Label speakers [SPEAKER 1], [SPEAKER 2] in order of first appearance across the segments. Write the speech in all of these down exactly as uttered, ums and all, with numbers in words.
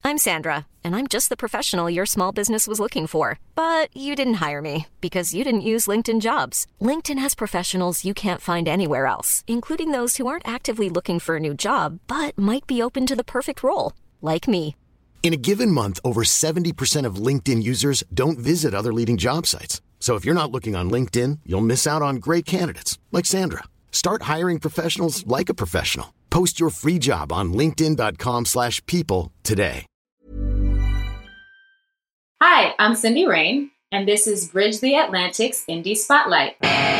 [SPEAKER 1] I'm Sandra, and I'm just the professional your small business was looking for. But you didn't hire me because you didn't use LinkedIn Jobs. LinkedIn has professionals you can't find anywhere else, including those who aren't actively looking for a new job, but might be open to the perfect role, like me.
[SPEAKER 2] In a given month, over seventy percent of LinkedIn users don't visit other leading job sites. So if you're not looking on LinkedIn, you'll miss out on great candidates like Sandra. Start hiring professionals like a professional. Post your free job on linkedin.com slash people today.
[SPEAKER 3] Hi, I'm Cindy Rain, and this is Bridge the Atlantic's Indie Spotlight.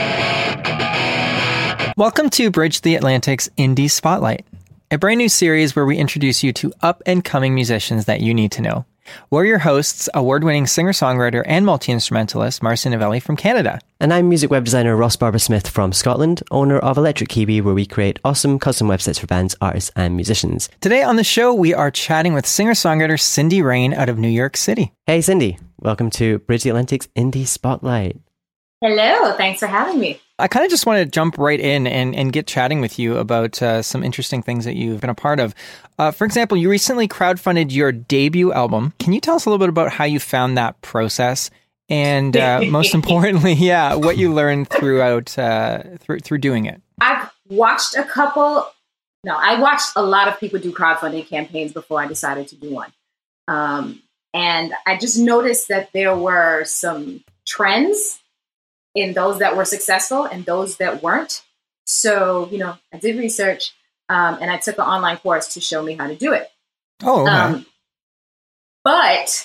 [SPEAKER 4] Welcome to Bridge the Atlantic's Indie Spotlight, a brand new series where we introduce you to up-and-coming musicians that you need to know. We're your hosts, award-winning singer-songwriter and multi-instrumentalist Marcy Novelli from Canada.
[SPEAKER 5] And I'm music web designer Ross Barber-Smith from Scotland, owner of Electric Kiwi, where we create awesome custom websites for bands, artists, and musicians.
[SPEAKER 4] Today on the show, we are chatting with singer-songwriter Cindy Rain out of New York City.
[SPEAKER 5] Hey, Cindy. Welcome to Bridge the Atlantic's Indie Spotlight.
[SPEAKER 3] Hello. Thanks for having me.
[SPEAKER 4] I kind of just want to jump right in and, and get chatting with you about uh, some interesting things that you've been a part of. Uh, for example, you recently crowdfunded your debut album. Can you tell us a little bit about how you found that process? And uh, most importantly, yeah, what you learned throughout uh, through through doing it.
[SPEAKER 3] I've watched a couple, no, I watched a lot of people do crowdfunding campaigns before I decided to do one. Um, and I just noticed that there were some trends in those that were successful and those that weren't. So, you know, I did research um, and I took an online course to show me how to do it.
[SPEAKER 4] Oh, okay.
[SPEAKER 3] Um, but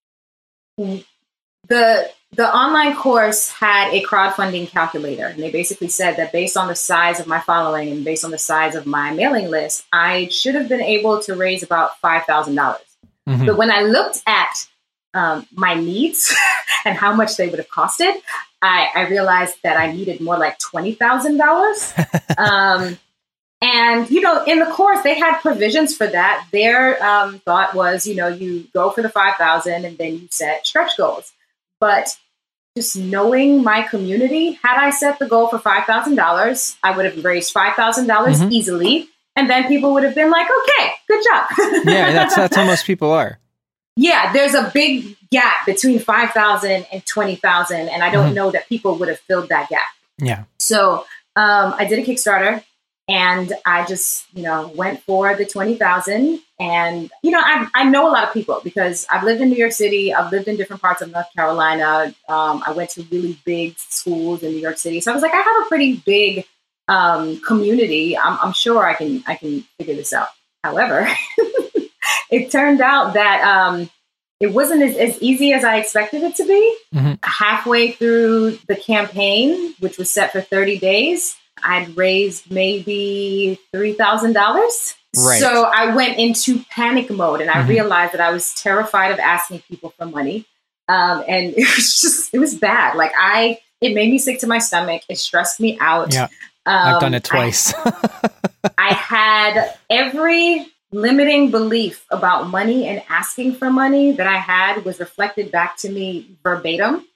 [SPEAKER 3] the the online course had a crowdfunding calculator. And they basically said that based on the size of my following and based on the size of my mailing list, I should have been able to raise about five thousand dollars. Mm-hmm. But when I looked at um, my needs and how much they would have costed, I, I realized that I needed more like twenty thousand dollars. um, and, you know, in the course, they had provisions for that. Their um, thought was, you know, you go for the five thousand and then you set stretch goals. But just knowing my community, had I set the goal for five thousand dollars, I would have raised five thousand dollars mm-hmm. easily. And then people would have been like, okay, good job.
[SPEAKER 4] Yeah, that's, that's how most people are.
[SPEAKER 3] Yeah, there's a big gap between five thousand and twenty thousand. And I don't mm-hmm. know that people would have filled that gap.
[SPEAKER 4] Yeah.
[SPEAKER 3] So um, I did a Kickstarter and I just, you know, went for the twenty thousand. And, you know, I, I know a lot of people because I've lived in New York City. I've lived in different parts of North Carolina. Um, I went to really big schools in New York City. So I was like, I have a pretty big um, community. I'm, I'm sure I can I can figure this out. However, it turned out that um, it wasn't as, as easy as I expected it to be. Mm-hmm. Halfway through the campaign, which was set for thirty days, I'd raised maybe three thousand dollars.
[SPEAKER 4] Right.
[SPEAKER 3] So I went into panic mode and I mm-hmm. realized that I was terrified of asking people for money. Um, and it was just, it was bad. Like I, it made me sick to my stomach. It stressed me out.
[SPEAKER 4] Yeah,
[SPEAKER 3] um,
[SPEAKER 4] I've done it twice.
[SPEAKER 3] I, I had every limiting belief about money and asking for money that I had was reflected back to me verbatim.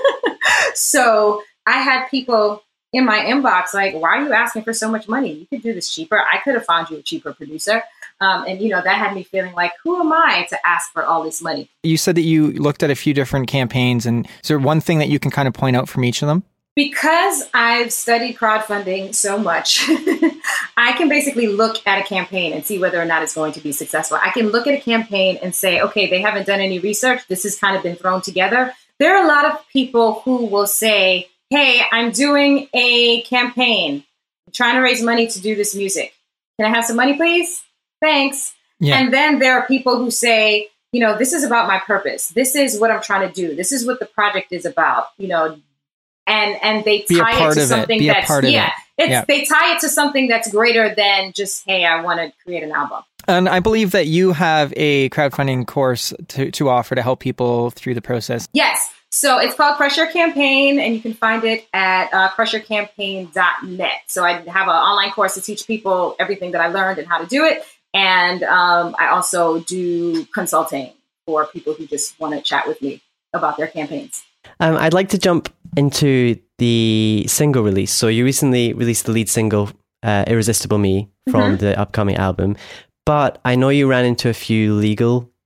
[SPEAKER 3] So I had people in my inbox like, why are you asking for so much money? You could do this cheaper. I could have found you a cheaper producer. Um, and, you know, that had me feeling like, who am I to ask for all this money?
[SPEAKER 4] You said that you looked at a few different campaigns. And is there one thing that you can kind of point out from each of them?
[SPEAKER 3] Because I've studied crowdfunding so much, I can basically look at a campaign and see whether or not it's going to be successful. I can look at a campaign and say, okay, they haven't done any research. This has kind of been thrown together. There are a lot of people who will say, hey, I'm doing a campaign. I'm trying to raise money to do this music. Can I have some money, please? Thanks. Yeah. And then there are people who say, you know, this is about my purpose. This is what I'm trying to do. This is what the project is about, you know, and and they tie it to something that's, yeah, it's, yeah, they tie it to something that's greater than just, hey, I want to create an album.
[SPEAKER 4] And I believe that you have a crowdfunding course to, to offer to help people through the process.
[SPEAKER 3] Yes. So it's called Crush Your Campaign, and you can find it at uh, crush your campaign dot net. So I have an online course to teach people everything that I learned and how to do it. And um, I also do consulting for people who just want to chat with me about their campaigns.
[SPEAKER 5] Um, I'd like to jump into the single release. So you recently released the lead single, uh, Irresistible Me, from mm-hmm. the upcoming album. But I know you ran into a few legal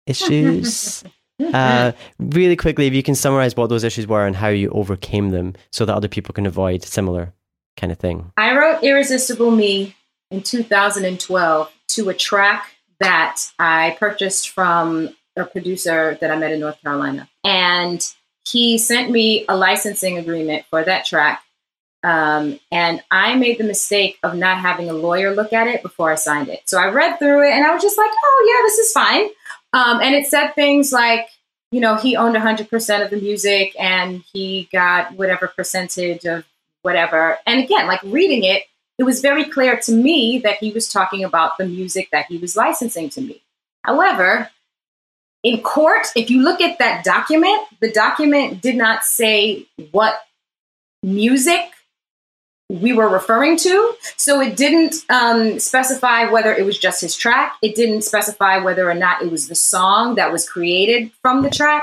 [SPEAKER 5] issues. uh, really quickly, if you can summarize what those issues were and how you overcame them so that other people can avoid similar kind of thing.
[SPEAKER 3] I wrote Irresistible Me in two thousand twelve to a track that I purchased from a producer that I met in North Carolina. And he sent me a licensing agreement for that track. Um, and I made the mistake of not having a lawyer look at it before I signed it. So I read through it and I was just like, oh yeah, this is fine. Um, and it said things like, you know, he owned one hundred percent of the music and he got whatever percentage of whatever. And again, like reading it, it was very clear to me that he was talking about the music that he was licensing to me. However, in court, if you look at that document, the document did not say what music we were referring to. So it didn't um, specify whether it was just his track. It didn't specify whether or not it was the song that was created from the track.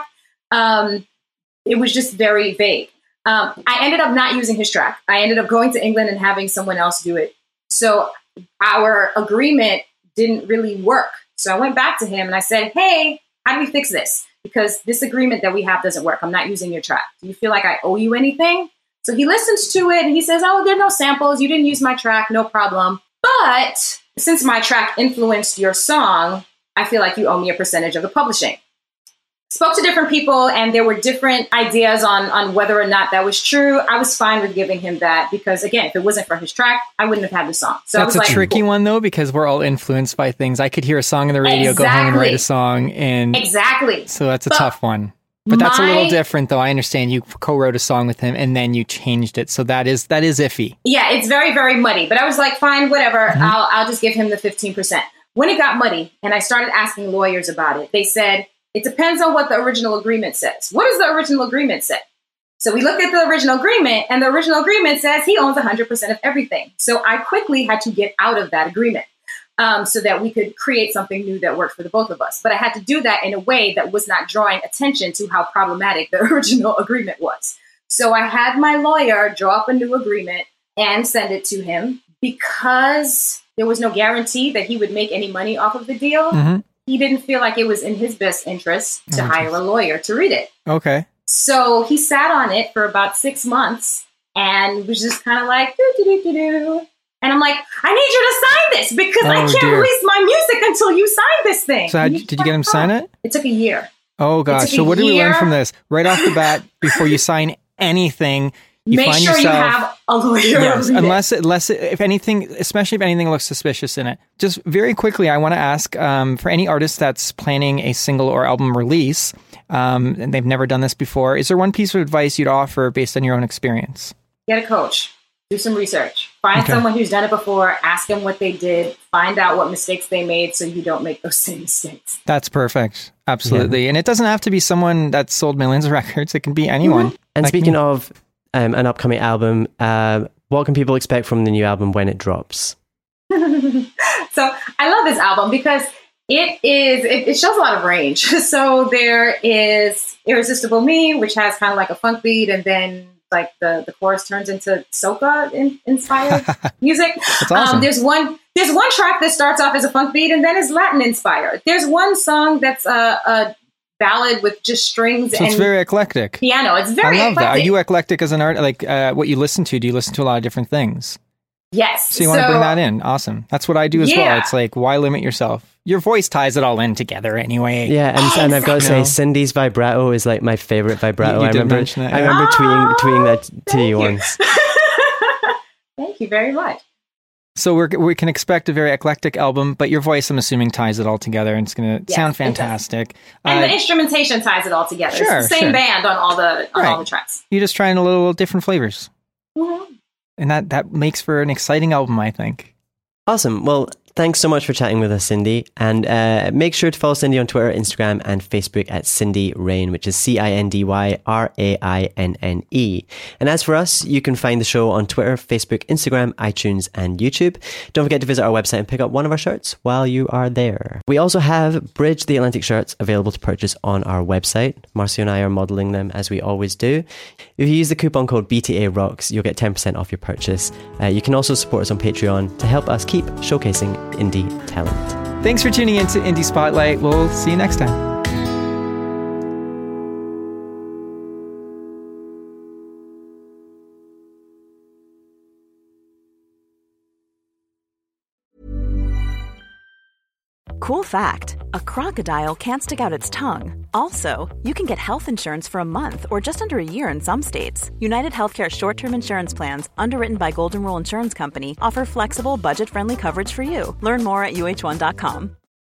[SPEAKER 3] Um, it was just very vague. Um, I ended up not using his track. I ended up going to England and having someone else do it. So our agreement didn't really work. So I went back to him and I said, hey, how do we fix this? Because this agreement that we have doesn't work. I'm not using your track. Do you feel like I owe you anything? So he listens to it and he says, oh, there are no samples. You didn't use my track. No problem. But since my track influenced your song, I feel like you owe me a percentage of the publishing. Spoke to different people and there were different ideas on, on whether or not that was true. I was fine with giving him that because, again, if it wasn't for his track, I wouldn't have had the song. So
[SPEAKER 4] That's
[SPEAKER 3] I was
[SPEAKER 4] a
[SPEAKER 3] like,
[SPEAKER 4] tricky
[SPEAKER 3] cool.
[SPEAKER 4] one, though, because we're all influenced by things. I could hear a song on the radio,
[SPEAKER 3] Exactly.
[SPEAKER 4] go home and write a song. and
[SPEAKER 3] Exactly.
[SPEAKER 4] So that's a
[SPEAKER 3] But
[SPEAKER 4] tough one. But that's
[SPEAKER 3] my,
[SPEAKER 4] a little different, though. I understand you co-wrote a song with him and then you changed it. So that is that is iffy.
[SPEAKER 3] Yeah, it's very, very muddy. But I was like, fine, whatever.
[SPEAKER 4] Mm-hmm.
[SPEAKER 3] I'll, I'll just give him the fifteen percent. When it got muddy and I started asking lawyers about it, they said, it depends on what the original agreement says. What does the original agreement say? So we looked at the original agreement and the original agreement says he owns one hundred percent of everything. So I quickly had to get out of that agreement um, so that we could create something new that worked for the both of us. But I had to do that in a way that was not drawing attention to how problematic the original agreement was. So I had my lawyer draw up a new agreement and send it to him because there was no guarantee that he would make any money off of the deal.
[SPEAKER 4] Mm-hmm.
[SPEAKER 3] He didn't feel like it was in his best interest to oh, hire a lawyer to read it.
[SPEAKER 4] Okay.
[SPEAKER 3] So he sat on it for about six months and was just kind of like, doo, doo, doo, doo, doo. And I'm like, I need you to sign this because oh, I can't dear. release my music until you sign this thing.
[SPEAKER 4] So how, did you get him to sign it?
[SPEAKER 3] It took a year.
[SPEAKER 4] Oh, gosh. So what year. do we learn from this? Right off the bat, before you sign anything, you
[SPEAKER 3] Make
[SPEAKER 4] find
[SPEAKER 3] sure
[SPEAKER 4] yourself,
[SPEAKER 3] you have a lawyer.
[SPEAKER 4] Yes, unless, it, unless it, if anything, especially if anything looks suspicious in it. Just very quickly, I want to ask um, for any artist that's planning a single or album release, um, and they've never done this before, is there one piece of advice you'd offer based on your own experience?
[SPEAKER 3] Get a coach. Do some research. Find
[SPEAKER 4] okay.
[SPEAKER 3] someone who's done it before. Ask them what they did. Find out what mistakes they made so you don't make those same mistakes.
[SPEAKER 4] That's perfect. Absolutely. Yeah. And it doesn't have to be someone that's sold millions of records. It can be anyone.
[SPEAKER 5] Mm-hmm. And
[SPEAKER 4] like
[SPEAKER 5] speaking
[SPEAKER 4] me.
[SPEAKER 5] of um, an upcoming album, uh, what can people expect from the new album when it drops?
[SPEAKER 3] So I love this album because it is, it, it shows a lot of range. So there is Irresistible Me, which has kind of like a funk beat, and then like the, the chorus turns into soca in, inspired music.
[SPEAKER 4] That's awesome.
[SPEAKER 3] Um, there's one there's one track that starts off as a funk beat and then is Latin inspired. There's one song that's a, a ballad with just strings
[SPEAKER 4] so
[SPEAKER 3] and
[SPEAKER 4] it's very eclectic.
[SPEAKER 3] Piano. It's very
[SPEAKER 4] I love
[SPEAKER 3] eclectic.
[SPEAKER 4] that. Are you eclectic as an artist? Like uh, what you listen to? Do you listen to a lot of different things?
[SPEAKER 3] Yes.
[SPEAKER 4] So you want to bring that in? Awesome. That's what I do as yeah. well. It's like, why limit yourself? Your voice ties it all in together anyway.
[SPEAKER 5] Yeah, and,
[SPEAKER 3] exactly.
[SPEAKER 5] and I've got to say, Cindy's vibrato is like my favorite vibrato.
[SPEAKER 4] You, you
[SPEAKER 5] I
[SPEAKER 4] did
[SPEAKER 5] remember,
[SPEAKER 4] mention it, yeah.
[SPEAKER 5] I remember
[SPEAKER 3] oh,
[SPEAKER 5] tweeting, tweeting that to you,
[SPEAKER 3] you
[SPEAKER 5] once.
[SPEAKER 3] Thank you very much.
[SPEAKER 4] So we're, we can expect a very eclectic album, but your voice, I'm assuming, ties it all together, and it's going to yes, sound fantastic.
[SPEAKER 3] And
[SPEAKER 4] uh,
[SPEAKER 3] the instrumentation ties it all together.
[SPEAKER 4] Sure,
[SPEAKER 3] it's the same
[SPEAKER 4] sure.
[SPEAKER 3] band on all the on
[SPEAKER 4] right.
[SPEAKER 3] all the tracks.
[SPEAKER 4] You're just trying a little, little different flavors.
[SPEAKER 3] Mm-hmm.
[SPEAKER 4] And that, that makes for an exciting album, I think.
[SPEAKER 5] Awesome. Well, thanks so much for chatting with us, Cindy. And uh, make sure to follow Cindy on Twitter, Instagram, and Facebook at Cindy Raine, which is C I N D Y R A I N N E. And as for us, you can find the show on Twitter, Facebook, Instagram, iTunes, and YouTube. Don't forget to visit our website and pick up one of our shirts while you are there. We also have Bridge the Atlantic shirts available to purchase on our website. Marcio and I are modeling them as we always do. If you use the coupon code B T A Rocks, you'll get ten percent off your purchase. Uh, you can also support us on Patreon to help us keep showcasing indie talent.
[SPEAKER 4] Thanks for tuning in to Indie Spotlight. We'll see you next time.
[SPEAKER 6] Cool fact, a crocodile can't stick out its tongue. Also, you can get health insurance for a month or just under a year in some states. United Healthcare short-term insurance plans, underwritten by Golden Rule Insurance Company, offer flexible, budget-friendly coverage for you. Learn more at U H one dot com.